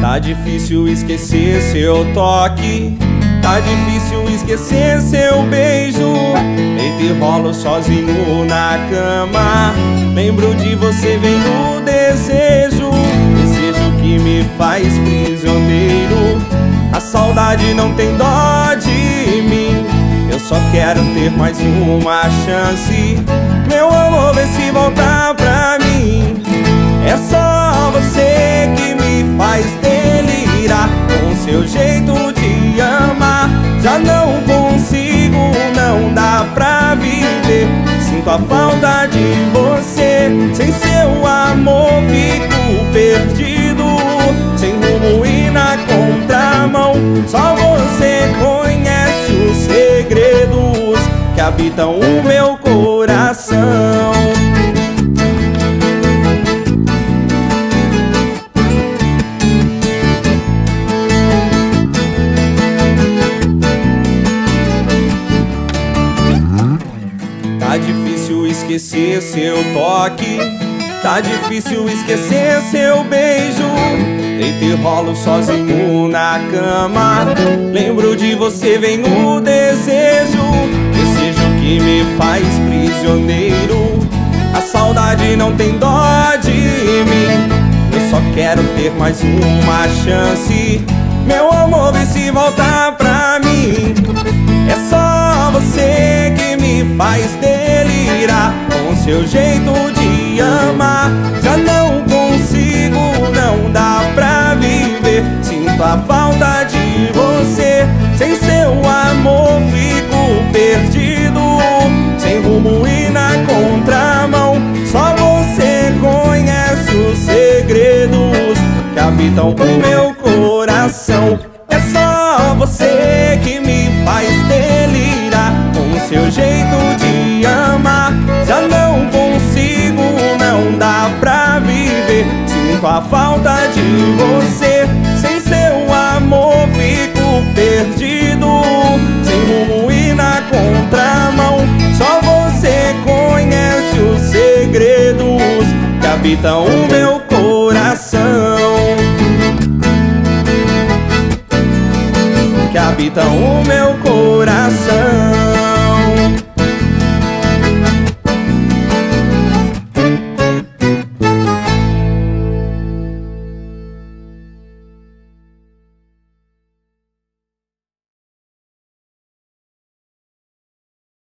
Tá difícil esquecer seu toque, tá difícil esquecer seu beijo. Deito e rolo sozinho na cama, lembro de você, vem no desejo. Desejo que me faz prisioneiro, a saudade não tem dó de mim. Eu só quero ter mais uma chance, meu amor, vê se voltar pra mim. É só você que me faz delirar, com seu jeito de amar. Já não consigo, não dá pra viver. Sinto a falta de você, sem seu amor fico perdido, sem rumo e na contramão. Só você conhece os segredos que habitam o meu coração. Tá difícil esquecer seu toque, tá difícil esquecer seu beijo. Deito e rolo sozinho na cama, lembro de você, vem o desejo. Desejo que me faz prisioneiro, a saudade não tem dó de mim. Eu só quero ter mais uma chance, meu amor, vê se voltar pra mim. É só você que me faz delirar, com seu jeito de amar. Já não consigo, não dá pra viver. Sinto a falta de você, sem seu amor fico perdido, sem rumo e na contramão. Só você conhece os segredos que habitam o meu coração. É só você que me faz delirar, com seu jeito de amar. Já não consigo, não dá pra viver. Sinto a falta de você, sem seu amor fico perdido, sem rumo e na contramão. Só você conhece os segredos que habitam o meu coração, que habitam o meu coração.